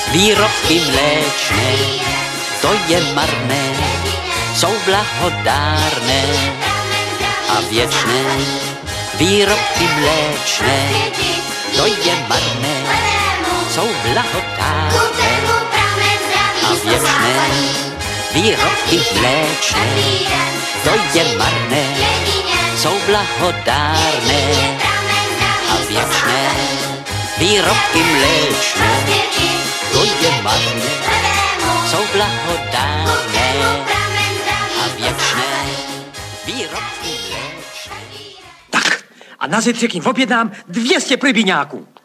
Výrobky mléčné, to je marné, jsou blahodárné a věčné. Výrobky mléčné, to je marné, jsou blahodárné a věčné. Výrobky mléčné, to je marné, jsou blahodárné a věčné. Výrobky mléčné, to je marné, jsou blahodárné a věčné. Výrobky mléčné. Tak, a na zítřek jim objednám 200 plbiňáků.